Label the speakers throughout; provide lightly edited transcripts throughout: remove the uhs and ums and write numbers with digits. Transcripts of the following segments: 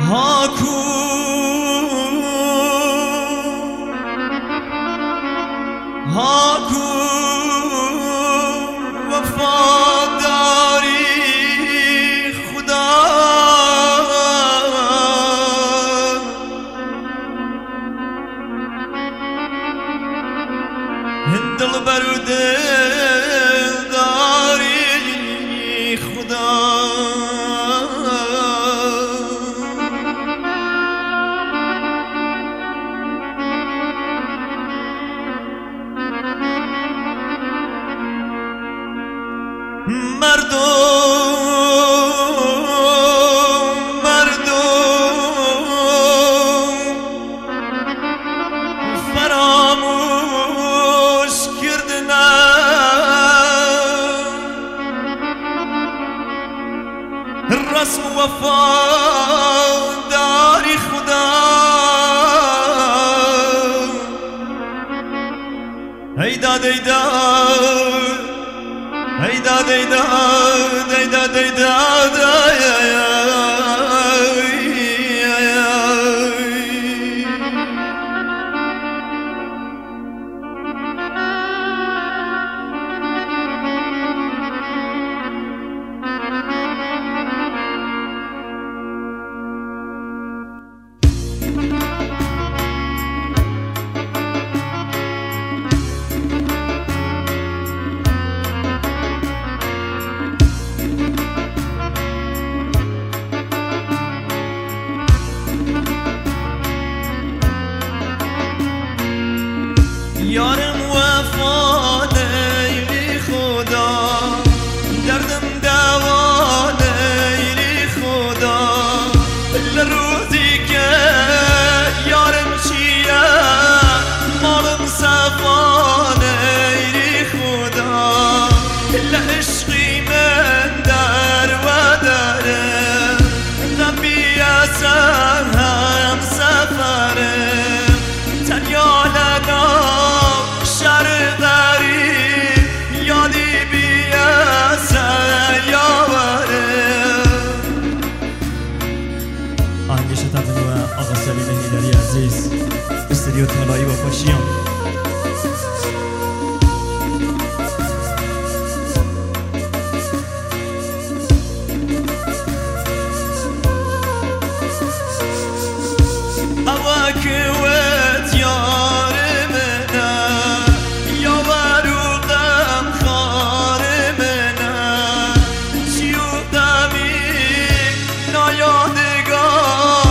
Speaker 1: هاکو هاکو وفاداری خدا دل برو داری خدا فراموش کردنم رسم وفاداری خدا ای داد ای داد ای داد ای داد ای داد ای داد یارم وفا لیلی خدا دردم دوا لیلی خدا لروزی که یارم چیه مالم صفا لیلی خدا لعشقی من در و درم غمی اصل هم سفرم تنیا لنا آقا سلیم هیدری عزیز استودیو طلایی و خوشیام اواکوت یار منه یا بروغم خار منه چیو دمی نایادگار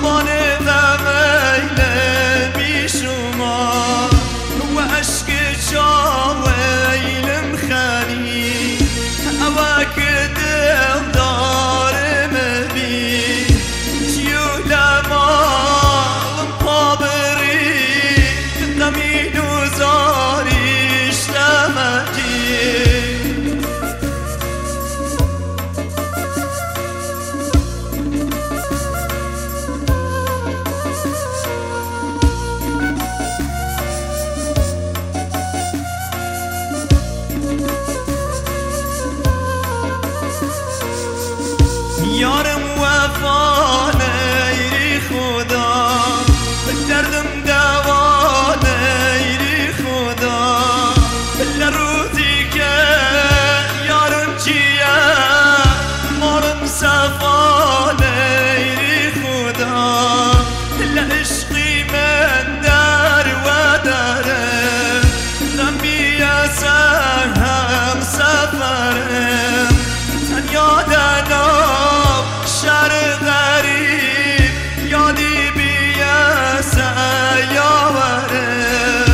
Speaker 1: یارم وفا لیلی خدا دردم دوا لیلی خدا لروزی که یارم چیه مالم صفا لیلی خدا لعشقی من در و درم غمی اصل هم سفرم تنیا دنم شر غریب یادی بیاسه یاورم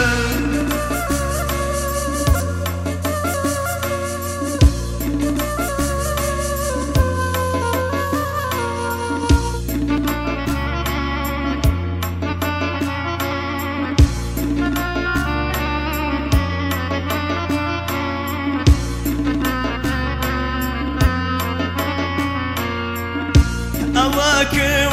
Speaker 1: اواکه